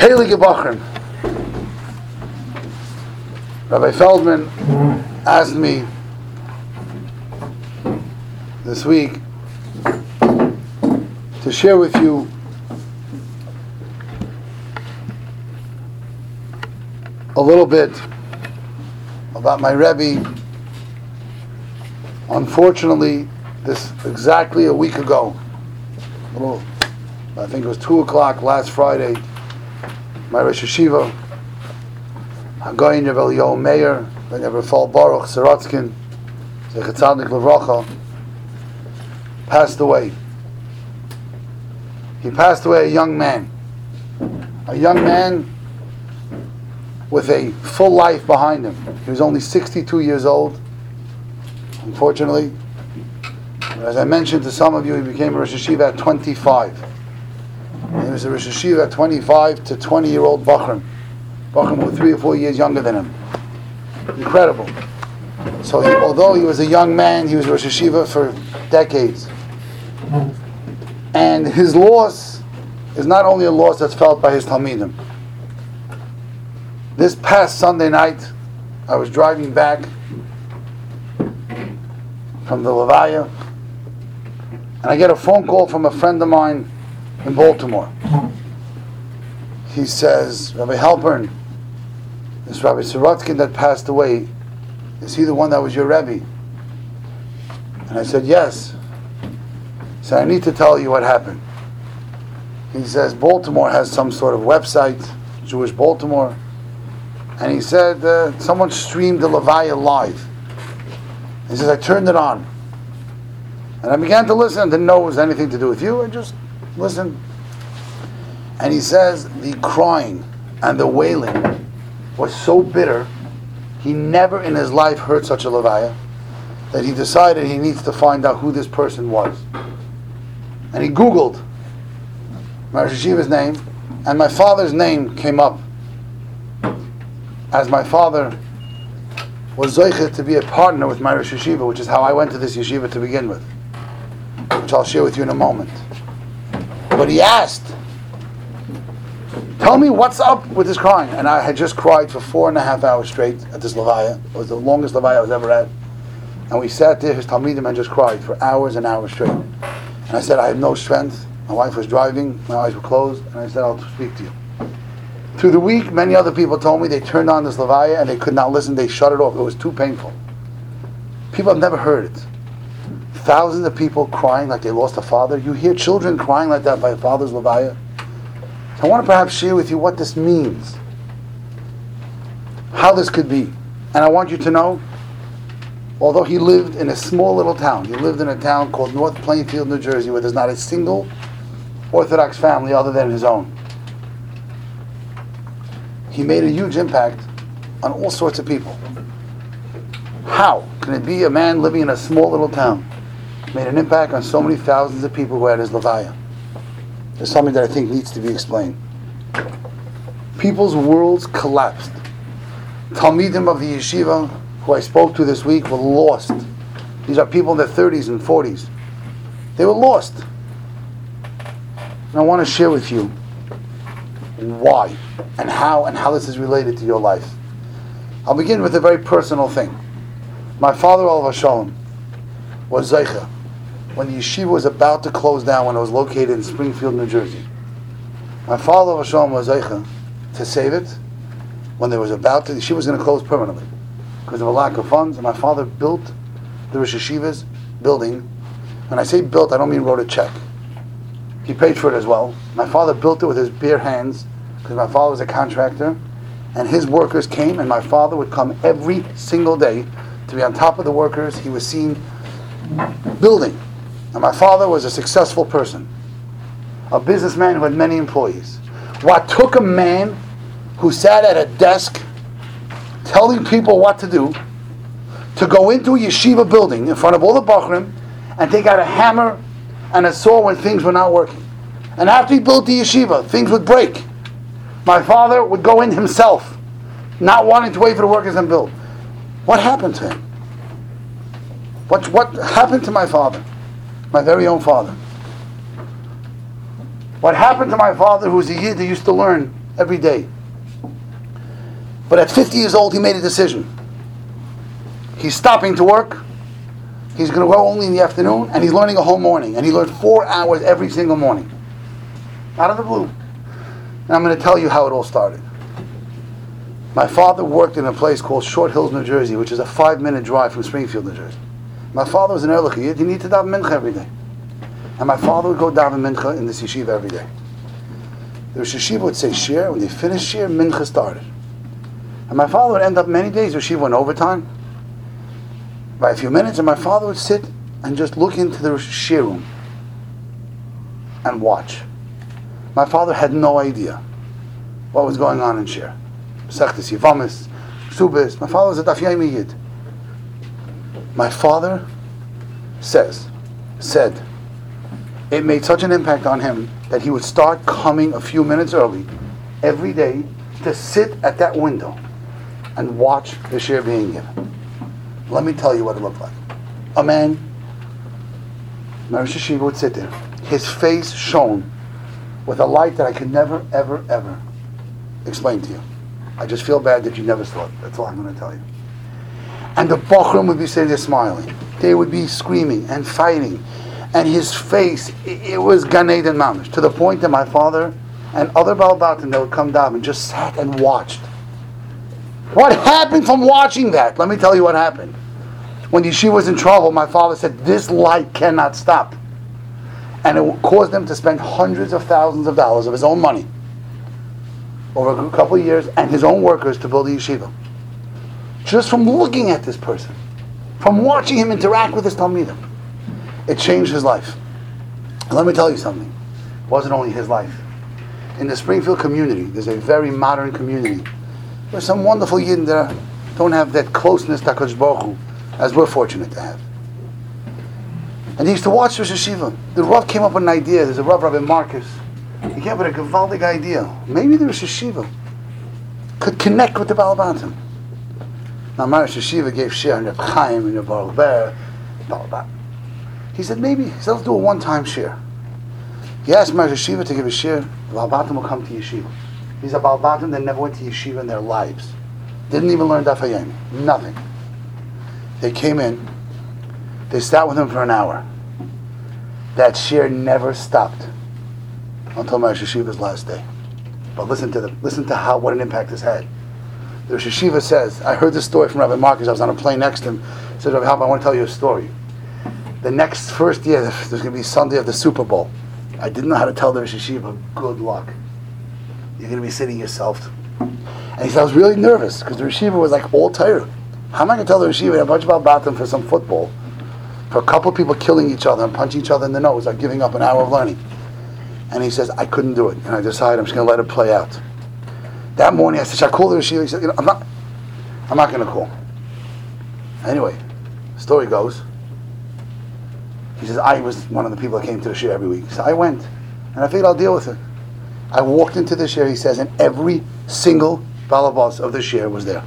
Heilige Bachrim. Rabbi Feldman asked me this week to share with you a little bit about my Rebbe. Unfortunately, this exactly a week ago, I think it was 2 o'clock last Friday, my Rosh Hashiva, Hagoyin Rebbe Eliyahu Meir, Ben Rebbe Fall Baruch Sorotzkin, Zechat Tzadik Levracha, passed away. He passed away a young man with a full life behind him. He was only 62 years old, unfortunately. As I mentioned to some of you, he became a Rosh Hashiva at 25. He was a Rosh Hashiva at 25 to 20-year-old Bachrim were 3 or 4 years younger than him. Incredible. So although he was a young man, he was a Rosh Hashiva for decades. And his loss is not only a loss that's felt by his Talmidim. This past Sunday night, I was driving back from the Levaya, and I get a phone call from a friend of mine in Baltimore. He says, Rabbi Halpern, this Rabbi Sorotzkin that passed away, is he the one that was your Rebbe? And I said, yes. He said, I need to tell you what happened. He says, Baltimore has some sort of website, Jewish Baltimore, and he said, someone streamed the Levaya live. He says, I turned it on. And I began to listen. I didn't know it was anything to do with you. I just listened. And he says, the crying and the wailing was so bitter, he never in his life heard such a Levaya, that he decided he needs to find out who this person was. And he Googled my Rosh Hashiva's name, and my father's name came up, as my father was Zoichet to be a partner with my Rosh Hashiva, which is how I went to this yeshiva to begin with, which I'll share with you in a moment. But he asked, tell me what's up with this crying. And I had just cried for 4.5 hours straight at this Levaya. It was the longest Levaya I was ever at. And we sat there, his Talmidim, and just cried for hours and hours straight. And I said, I had no strength. My wife was driving, my eyes were closed, and I said, I'll speak to you. Through the week, many other people told me they turned on this Levaya and they could not listen, they shut it off. It was too painful. People have never heard it. Thousands of people crying like they lost a father. You hear children crying like that by a father's Levaya. So I want to perhaps share with you what this means, how this could be. And I want you to know, although he lived in a small little town, he lived in a town called North Plainfield, New Jersey, where there's not a single Orthodox family other than his own. He made a huge impact on all sorts of people. How can it be a man living in a small little town made an impact on so many thousands of people who had his Levaya? There's something that I think needs to be explained. People's worlds collapsed. Talmidim of the yeshiva who I spoke to this week were lost. These are people in their 30s and 40s. They were lost. And I want to share with you why and how this is related to your life. I'll begin with a very personal thing. My father, Olav Shalom, was Zeicha when the yeshiva was about to close down, when it was located in Springfield, New Jersey. My father, Olav Shalom, was Zeicha to save it when there was about to, the yeshiva was going to close permanently because of a lack of funds, and my father built the Rosh Hashiva's building. When I say built, I don't mean wrote a check. He paid for it as well. My father built it with his bare hands because my father was a contractor, and his workers came, and my father would come every single day to be on top of the workers he was seen building. And my father was a successful person, a businessman who had many employees. What took a man who sat at a desk telling people what to do to go into a yeshiva building in front of all the Bachrim and take out a hammer and a saw when things were not working? And after he built the yeshiva, things would break. My father would go in himself, not wanting to wait for the workers and build. What happened to him? What happened to my father? My very own father. What happened to my father, who was a Yid who used to learn every day. But at 50 years old, he made a decision. He's stopping to work. He's going to go only in the afternoon, and he's learning a whole morning. And he learned 4 hours every single morning. Out of the blue. And I'm going to tell you how it all started. My father worked in a place called Short Hills, New Jersey, which is a 5-minute drive from Springfield, New Jersey. My father was an Ehrlich Yid. He needed to daven mincha every day. And my father would go daven mincha in this yeshiva every day. The Rosh Yeshiva would say shir. When they finished shir, mincha started. And my father would end up many days, yeshiva went overtime by a few minutes, and my father would sit and just look into the shir room and watch. My father had no idea what was going on in shir. Sechtes Yevamis, Subis. My father was a Daf Yomi Yid. My father said, it made such an impact on him that he would start coming a few minutes early every day to sit at that window and watch the shir being given. Let me tell you what it looked like. A man, Rosh Yeshiva, would sit there. His face shone with a light that I could never, ever, ever explain to you. I just feel bad that you never saw it. That's all I'm going to tell you. And the Bochrim would be sitting there smiling. They would be screaming and fighting. And his face, it was Gan Eden Mamish, to the point that my father and other Baal Batim that would come down and just sat and watched. What happened from watching that? Let me tell you what happened. When Yeshiva was in trouble, my father said, this light cannot stop. And it caused them to spend hundreds of thousands of dollars of his own money over a couple of years, and his own workers to build a yeshiva. Just from looking at this person, from watching him interact with his Talmidim, it changed his life. And let me tell you something. It wasn't only his life. In the Springfield community, there's a very modern community. There's some wonderful Yidden that don't have that closeness to HaKadosh Baruch Hu, as we're fortunate to have. And he used to watch Rosh Yeshiva. The Rav came up with an idea. There's a Rav, Rabbi Marcus. He came up with a gewaldig idea. Maybe the Rosh Yeshiva could connect with the Baal Batim. Now, my Rosh Yeshiva gave shir and Reb Chaim and Reb Baruch Ber, Baal Batim. He said, let's do a one-time shir. He asked my Rosh Yeshiva to give a shir. The Baal Batim will come to yeshiva. These are Baal Batim that never went to yeshiva in their lives. Didn't even learn Daf Yomi. Nothing. They came in. They sat with him for an hour. That shir never stopped until my Rosh Yeshiva's last day. But listen to what an impact this had. The Rosh Yeshiva says, I heard this story from Rabbi Marcus. I was on a plane next to him. He said, Rabbi Halp, I want to tell you a story. The first year, there's going to be Sunday of the Super Bowl. I didn't know how to tell the Rosh Yeshiva, good luck. You're going to be sitting yourself. And he said, I was really nervous because the Rosh Yeshiva was like all tired. How am I going to tell the Rosh Yeshiva a bunch about Batim for some football, for a couple of people killing each other and punching each other in the nose, like giving up an hour of learning? And he says, I couldn't do it. And I decided I'm just going to let it play out. That morning I said, should I call the Rosh Yeshiva? He said, I'm not going to call. Anyway, story goes, he says, I was one of the people that came to the shir every week. So I went, and I figured I'll deal with it. I walked into the shir, he says, and every single balabas of the shir was there.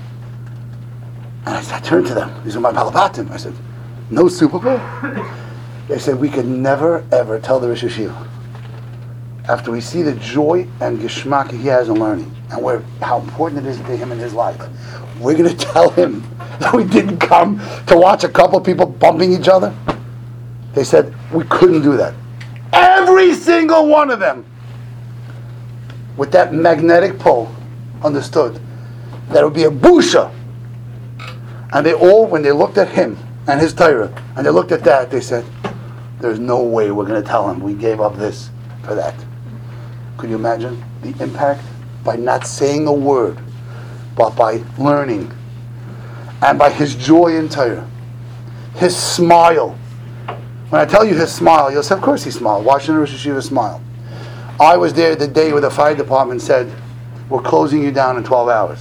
And I turned to them. These are my balabatim. I said, no Super Bowl? They said, we could never, ever tell the Rosh Yeshiva. After we see the joy and geschmack he has in learning, and how important it is to him in his life, we're going to tell him that we didn't come to watch a couple of people bumping each other? They said, we couldn't do that. Every single one of them, with that magnetic pull, understood that it would be a busha. And they all, when they looked at him and his Torah, and they looked at that, they said, there's no way we're going to tell him we gave up this for that. Could you imagine the impact by not saying a word, but by learning, and by his joy in Torah, his smile. When I tell you his smile, you'll say, of course he smiled. Why shouldn't Rosh Yeshiva smile? I was there the day where the fire department said, we're closing you down in 12 hours.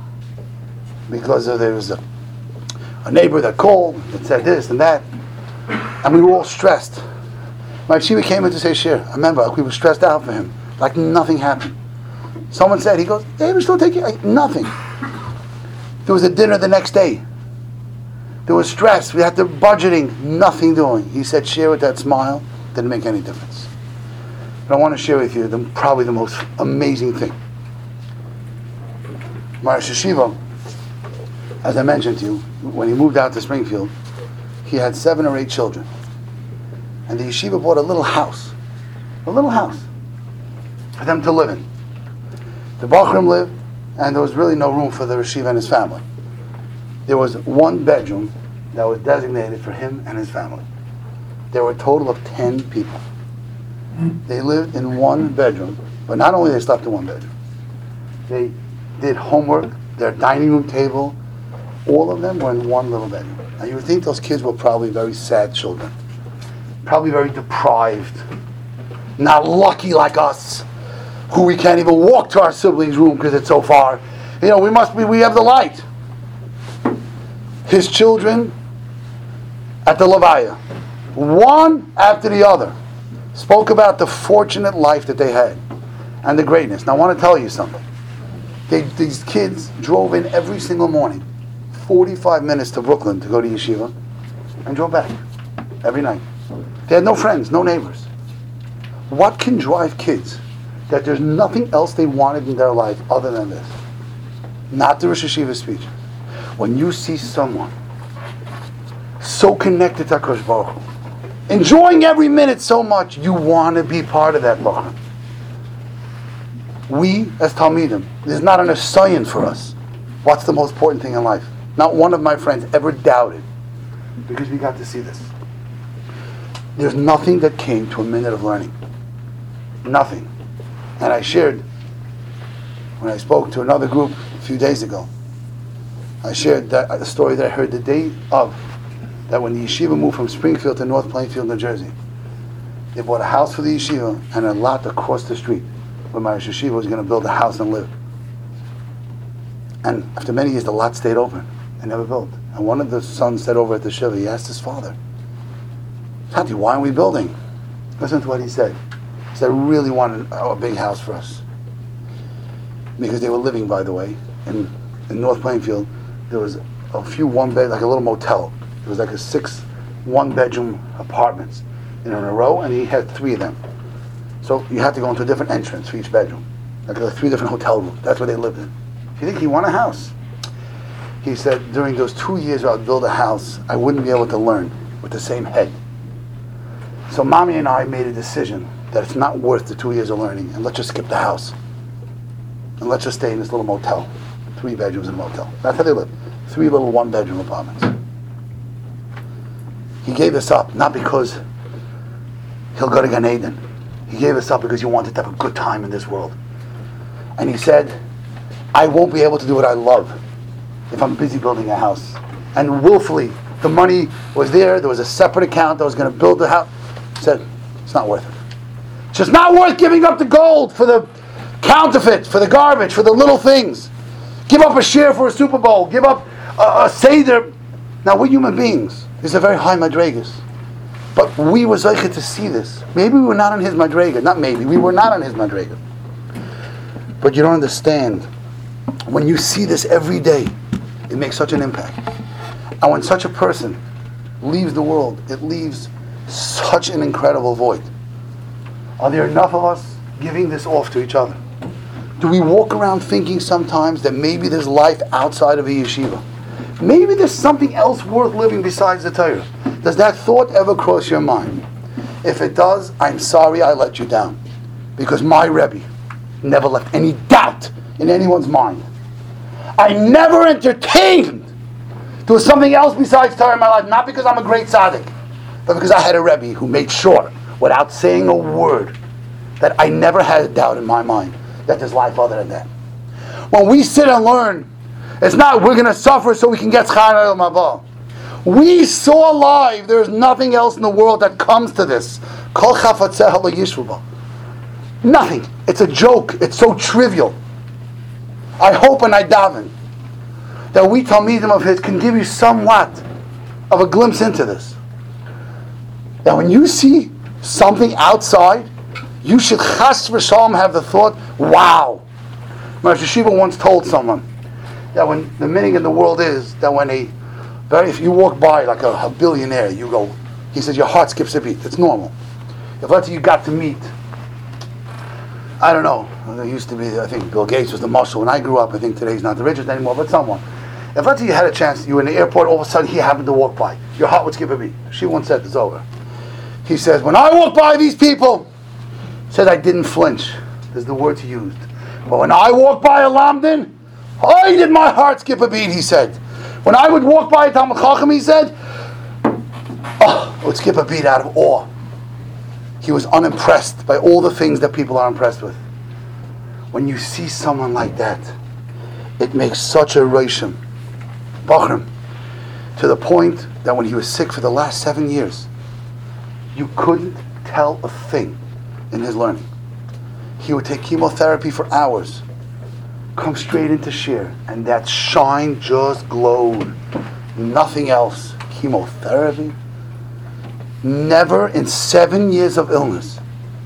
Because there was a neighbor that called and said this and that. And we were all stressed. My yeshiva came in to say shir. I remember we were stressed out for him. Like nothing happened. Someone said, he goes, hey, we still take you. Nothing. There was a dinner the next day. There was stress. We had to budgeting. Nothing doing. He said, share with that smile. Didn't make any difference. But I want to share with you probably the most amazing thing. My Rosh Yeshiva, as I mentioned to you, when he moved out to Springfield, he had 7 or 8 children. And the yeshiva bought a little house for them to live in. The Bachrim lived, and there was really no room for the Yeshiva and his family. There was 1 bedroom that was designated for him and his family. There were a total of 10 people. They lived in 1 bedroom, but not only they slept in 1 bedroom, they did homework, their dining room table, all of them were in 1 little bedroom. Now you would think those kids were probably very sad children, probably very deprived, not lucky like us, who we can't even walk to our siblings' room because it's so far. We have the light. His children at the Levaya, one after the other, spoke about the fortunate life that they had and the greatness. Now I want to tell you something. These kids drove in every single morning, 45 minutes to Brooklyn to go to yeshiva, and drove back every night. They had no friends, no neighbors. What can drive kids that there's nothing else they wanted in their life other than this? Not the Rosh Yeshiva speech. When you see someone so connected to HaKadosh Baruch Hu, enjoying every minute so much, you want to be part of that Baruch. We, as Talmidim, there's not an assignment for us. What's the most important thing in life? Not one of my friends ever doubted, because we got to see this. There's nothing that came to a minute of learning. Nothing. And I shared, when I spoke to another group a few days ago, I shared the story that I heard the day of, that when the yeshiva moved from Springfield to North Plainfield, New Jersey, they bought a house for the yeshiva and a lot across the street where my Rosh Yeshiva was going to build a house and live. And after many years, the lot stayed open and never built. And one of the sons said over at the shiva, he asked his father, Tati, why aren't we building? Listen to what he said. He said, we really wanted a big house for us. Because they were living, by the way, in North Plainfield. There was a few one-bed, like a little motel. It was like a 6 one-bedroom apartments in a row, and he had 3 of them. So you had to go into a different entrance for each bedroom. Like 3 different hotel rooms. That's where they lived in. You think he won a house? He said, during those 2 years I would build a house, I wouldn't be able to learn with the same head. So Mommy and I made a decision that it's not worth the 2 years of learning, and let's just skip the house. And let's just stay in this little motel. 3 bedrooms in a motel. That's how they lived. 3 little 1-bedroom apartments. He gave us up, not because he'll go to Gan Eden. He gave us up because he wanted to have a good time in this world. And he said, I won't be able to do what I love if I'm busy building a house. And willfully, the money was there was a separate account that was going to build the house. He said, it's not worth it. It's just not worth giving up the gold for the counterfeit, for the garbage, for the little things. Give up a share for a Super Bowl. Give up a Seder. Now, we're human beings. These are very high madregas. But we were zeicha to see this. Maybe we were not on his madrega. Not maybe. We were not on his madrega. But you don't understand. When you see this every day, it makes such an impact. And when such a person leaves the world, it leaves such an incredible void. Are there enough of us giving this off to each other? Do we walk around thinking sometimes that maybe there's life outside of a yeshiva? Maybe there's something else worth living besides the Torah. Does that thought ever cross your mind? If it does, I'm sorry I let you down. Because my Rebbe never left any doubt in anyone's mind. I never entertained there was something else besides Torah in my life, not because I'm a great tzaddik, but because I had a Rebbe who made sure, without saying a word, that I never had a doubt in my mind that there's life other than that. When we sit and learn, it's not we're going to suffer so we can get schar al-mabah. We saw live there's nothing else in the world that comes to this. Kol chafatzeh lo yishvu bo. Nothing. It's a joke. It's so trivial. I hope and I daven that we Talmidim of his can give you somewhat of a glimpse into this. That when you see something outside, you should chas v'shalom have the thought, wow. Rosh Yeshiva once told someone that when the meaning in the world is that when if you walk by like a billionaire, you go, he says your heart skips a beat. It's normal. If let's say you got to meet I don't know. There used to be, I think Bill Gates was the muscle when I grew up. I think today he's not the richest anymore, but someone. If let's say you had a chance, you were in the airport, all of a sudden he happened to walk by, your heart would skip a beat. She once said this over. He says, when I walk by these people, said I didn't flinch. There's the words he used. But when I walk by a Lamdin, oh, did my heart skip a beat, he said. When I would walk by a Talmud Chacham, he said, oh, it would skip a beat out of awe. He was unimpressed by all the things that people are impressed with. When you see someone like that, it makes such a reishim, bachrim, to the point that when he was sick for the last 7 years, you couldn't tell a thing in his learning. He would take chemotherapy for hours, come straight into shir, and that shine just glowed. Nothing else. Chemotherapy. Never in 7 years of illness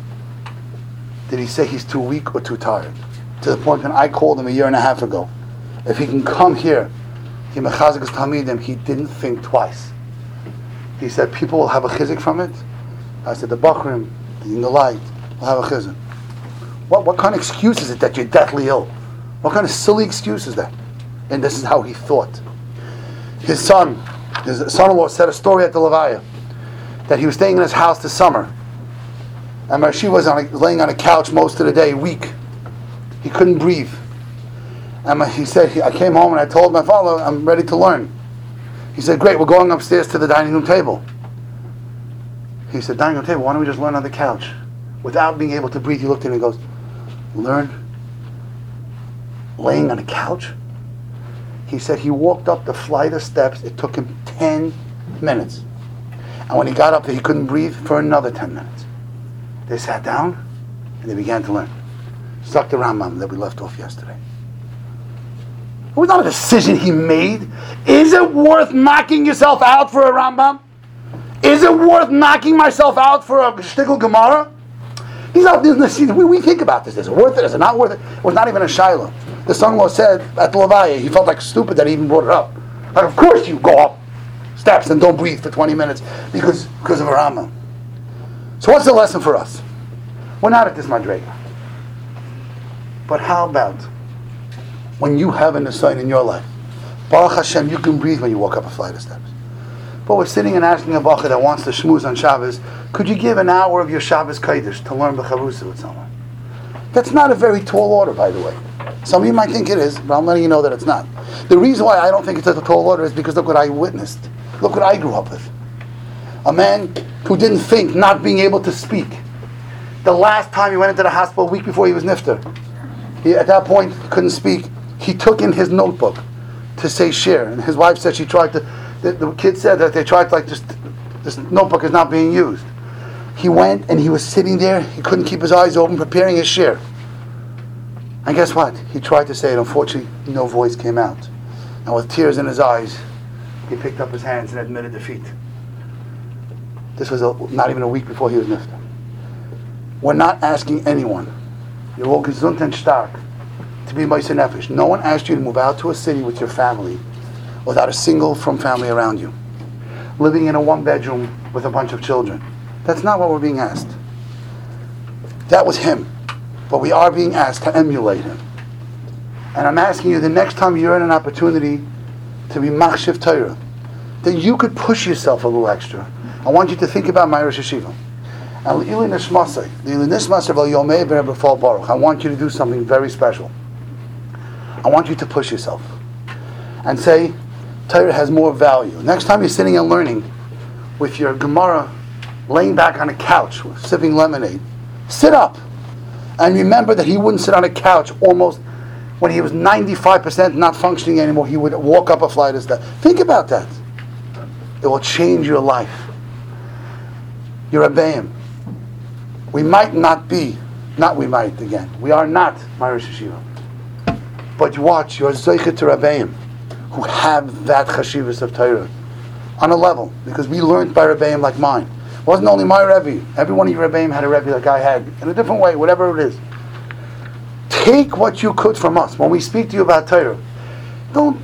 did he say he's too weak or too tired. To the point when I called him a year and a half ago, if he can come here, he mechazik his talmidim, he didn't think twice. He said people will have a chizik from it. I said the bachrim, in the light, will have a chizik. What kind of excuse is it that you're deathly ill? What kind of silly excuse is that? And this is how he thought. His son-in-law said a story at the Levaya that he was staying in his house this summer, and she was laying on a couch most of the day, weak. He couldn't breathe. And he said, I came home and I told my father, I'm ready to learn. He said, great, we're going upstairs to the dining room table. He said, dining room table, why don't we just learn on the couch? Without being able to breathe, he looked at him and goes, learn? Laying on a couch? He said he walked up the flight of steps, it took him 10 minutes. And when he got up there, he couldn't breathe for another 10 minutes. They sat down and they began to learn. Stuck the Rambam that we left off yesterday. It was not a decision he made. Is it worth knocking yourself out for a Rambam? Is it worth knocking myself out for a shtickle Gemara? We think about this. Is it worth it? Is it not worth it? It was not even a shaila. The son-in-law said at the Levaya, he felt like stupid that he even brought it up. Like, of course you go up steps and don't breathe for 20 minutes because of a Rambam. So what's the lesson for us? We're not at this madrega. But how about when you have an assign in your life? Baruch Hashem, you can breathe when you walk up a flight of steps. But we're sitting and asking a bacha that wants to shmooze on Shabbos, could you give an hour of your Shabbos Kodesh to learn B'charusa with someone? That's not a very tall order, by the way. Some of you might think it is, but I'm letting you know that it's not. The reason why I don't think it's a tall order is because look what I witnessed. Look what I grew up with. A man who didn't think not being able to speak. The last time he went into the hospital, a week before he was nifter, at that point couldn't speak. He took in his notebook to say shir, and his wife said she tried to. The kid said that they tried to, like, this notebook is not being used. He went and he was sitting there. He couldn't keep his eyes open, preparing his shir. And guess what? He tried to say it. Unfortunately, no voice came out. And with tears in his eyes, he picked up his hands and admitted defeat. This was not even a week before he was nifter. We're not asking anyone. You're all gesund and stark to be meiser nefesh. No one asked you to move out to a city with your family without a single from family around you. Living in a one-bedroom with a bunch of children. That's not what we're being asked. That was him. But we are being asked to emulate him. And I'm asking you, the next time you're in an opportunity to be machshiv Torah, then you could push yourself a little extra. I want you to think about my Rosh Hashiva. I want you to do something very special. I want you to push yourself and say, Torah has more value. Next time you're sitting and learning with your Gemara, laying back on a couch, sipping lemonade, sit up and remember that he wouldn't sit on a couch almost when he was 95% not functioning anymore. He would walk up a flight of steps. Think about that. It will change your life. You're a Rebbeim. We might not be, we are not my Rosh Hashiva. But watch, you're Zoichet to Rebbeim who have that chashivas of Torah on a level, because we learned by Rebbeim like mine. It wasn't only my Rebbe. Every one of your Rebbeim had a Rebbe like I had, in a different way, whatever it is. Take what you could from us. When we speak to you about Torah, don't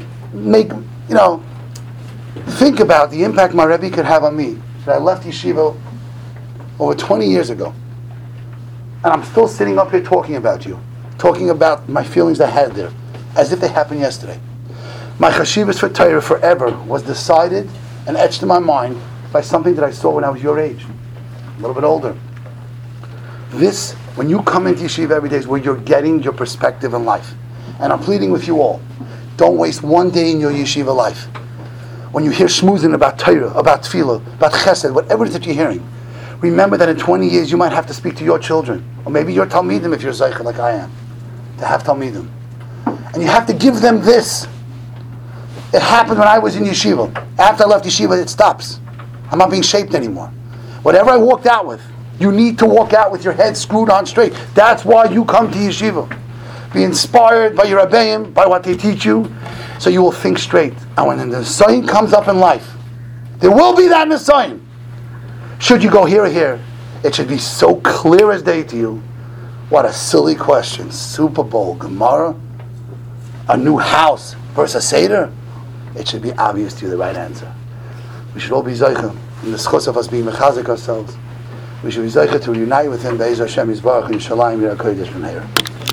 think about the impact my Rebbe could have on me. That I left yeshiva over 20 years ago. And I'm still sitting up here talking about you, talking about my feelings I had there, as if they happened yesterday. My chashivas for Torah forever was decided and etched in my mind by something that I saw when I was your age, a little bit older. This, when you come into yeshiva every day, is where you're getting your perspective in life. And I'm pleading with you all, don't waste one day in your yeshiva life. When you hear shmuzin about Torah, about tefillah, about chesed, whatever it is that you're hearing, remember that in 20 years you might have to speak to your children, or maybe your talmidim if you're zeicha like I am, to have talmidim. And you have to give them this. It happened when I was in yeshiva. After I left yeshiva, it stops. I'm not being shaped anymore. Whatever I walked out with, you need to walk out with your head screwed on straight. That's why you come to yeshiva. Be inspired by your Rebbeim, by what they teach you, so you will think straight. And when the Nisayin comes up in life, there will be that Nisayin. Should you go here or here, it should be so clear as day to you. What a silly question. Super Bowl, Gemara, a new house versus a Seder. It should be obvious to you the right answer. We should all be Zeicha. In the schos of us being mechazik ourselves, we should be Zeicha to unite with Him, Be'ez Hashem Yisbarach, in Yerushalayim, Yer HaKodesh, from here.